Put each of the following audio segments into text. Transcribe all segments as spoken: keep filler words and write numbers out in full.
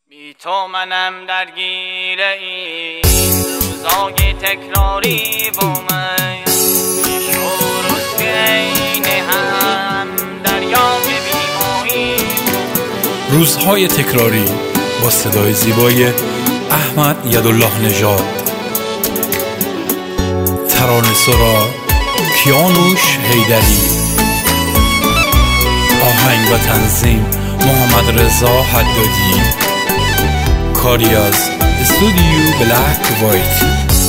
بی تو منم درگیر این روزای تکراری و من پیش و روز که عین هم دریای بیماهی. روزهای تکراری با صدای زیبای احمد یدالله نژاد، ترانه سرا کیانوش حیدری، آهنگ و تنظیم محمد رضا حدادی، کاری از استودیو بلک وایت.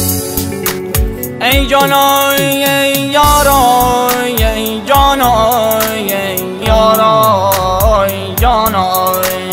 ای جانای ای یارای ای جانای ای یارای جانای،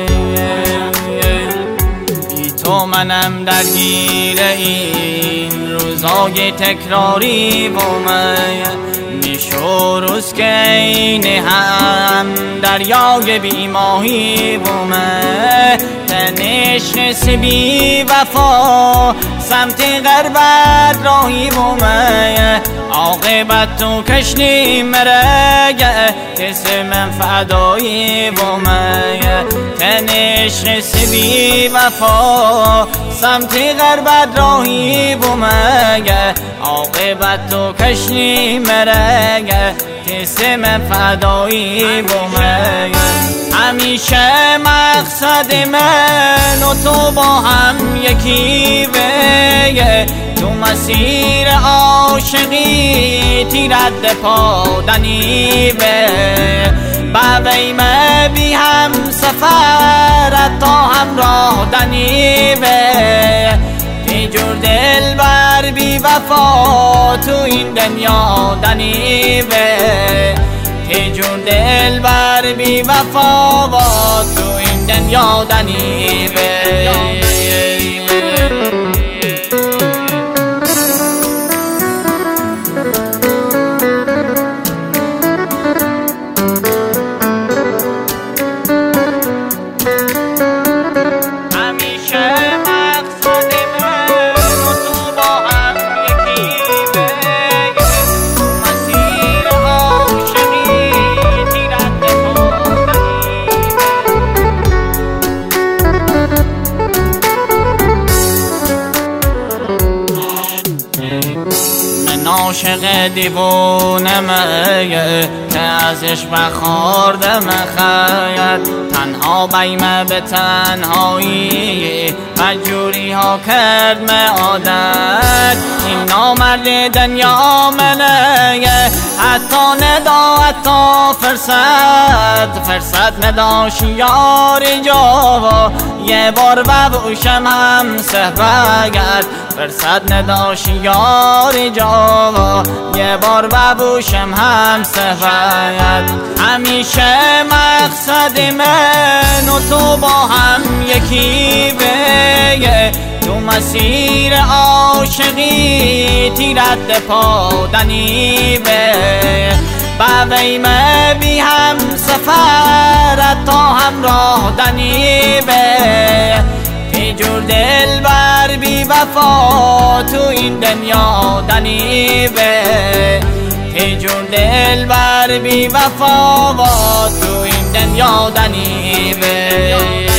بی تو منم درگیر این روزای تکراری و من نیش و روز که عین هم دریای بیماهی و من تنش نسبی وفا سمت غربت راهی و من عاقبت تو کشنی مرگه کس من فدایی و من تنش نسبی وفا سمت غربت راهی و من عاقبت تو کشنی مرگه کس من فدایی و من همیشه مقصد من و تو با هم یکی به تو مسیر عاشقی تیرد پادنی به باوی ما بی هم سفرت تا همراه دنی به تی جور دل بر بی وفا تو این دنیا دنی به تی جور دل بر بی وفا و تو این دنیا دنی به. عاشق دیوونه میه که ازش بخوردم خیت تنها بیمه به تنهایی مجبوری ها کرد me عادت این نامرد دنیا منه حتی ندا حتی فرصت فرصت نداشت یاری جا یه بار ببوشم هم صحبت فرصت نداشت یاری جا یه بار ببوشم هم صحبت همیشه مقصد من و تو با هم یکی به تو مسیر عاشقی تیرد پادنی به باوی ما بی هم سفرت تا همراه دنی به تی جور دل بر بی وفا تو این دنیا دنی به تی جور دل بر بی وفا و تو این دنیا دنی به.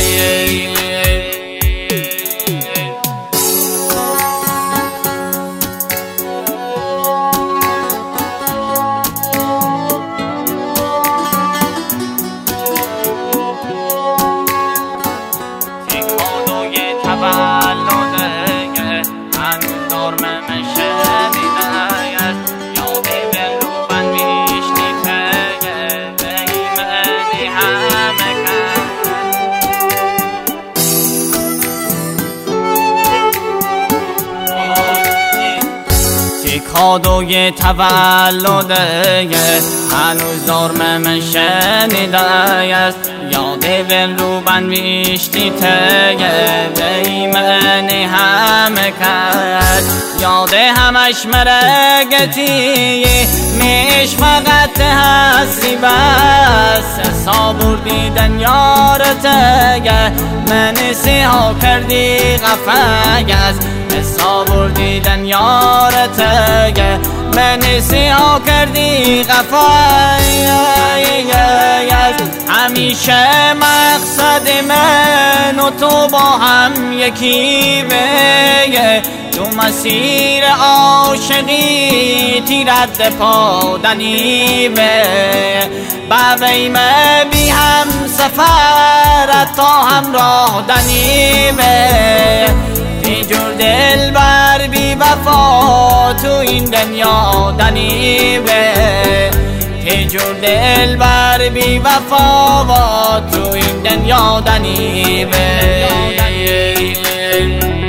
کادوی تولده هنوز دارم من شنیده است یاد ول رو بند بیشتی تگه به ایمنی همه کرد یاد همش مرگتی میش فقط هستی بس حساب دیدن یار تگه من سیها کردی غفگز حساب دیدن یار تگه من سیها کردی غفگز همیشه مقصد من و تو با هم یکی به تو مسیر عاشقی تیرد پادنی به بابیم بی هم سفر تا همراه دنی به تیجور دل بر بی وفا تو این دنیا دنی به تیجور دل بر بی وفا تو این دنیا دنی به